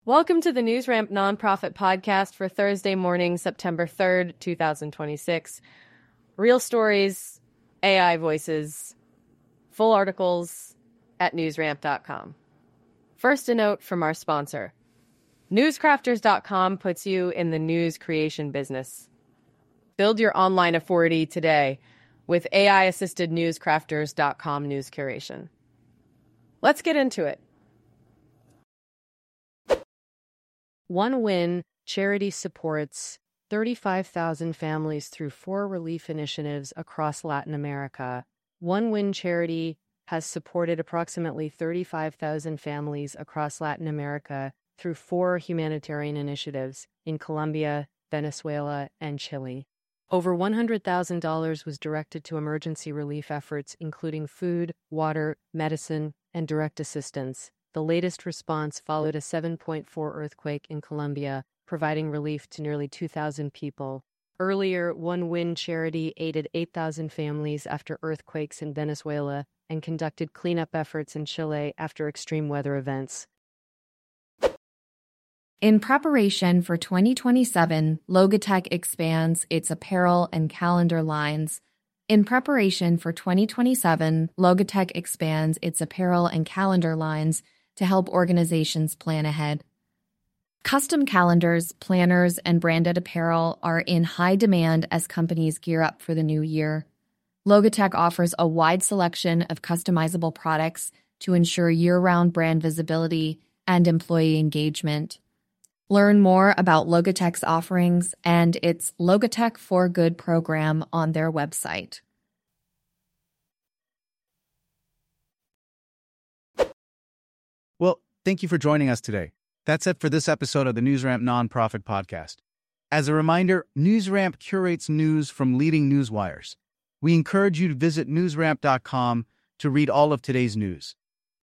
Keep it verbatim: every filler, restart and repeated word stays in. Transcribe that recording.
Welcome to the NewsRamp Nonprofit Podcast for Thursday morning, September third, two thousand twenty-six. Real stories, A I voices, full articles at newsramp dot com. First, a note from our sponsor. newscrafters dot com puts you in the news creation business. Build your online authority today with A I-assisted newscrafters dot com news curation. Let's get into it. One Win charity supports thirty-five thousand families through four relief initiatives across Latin America. One Win charity has supported approximately thirty-five thousand families across Latin America through four humanitarian initiatives in Colombia, Venezuela, and Chile. Over one hundred thousand dollars was directed to emergency relief efforts, including food, water, medicine, and direct assistance. The latest response followed a seven point four earthquake in Colombia, providing relief to nearly two thousand people. Earlier, One Win charity aided eight thousand families after earthquakes in Venezuela and conducted cleanup efforts in Chile after extreme weather events. In preparation for twenty twenty-seven, Logitech expands its apparel and calendar lines. In preparation for twenty twenty-seven, Logitech expands its apparel and calendar lines to help organizations plan ahead. Custom calendars, planners, and branded apparel are in high demand as companies gear up for the new year. Logitech offers a wide selection of customizable products to ensure year-round brand visibility and employee engagement. Learn more about Logitech's offerings and its Logitech for Good program on their website. Well, thank you for joining us today. That's it for this episode of the NewsRamp Nonprofit Podcast. As a reminder, NewsRamp curates news from leading news wires. We encourage you to visit newsramp dot com to read all of today's news.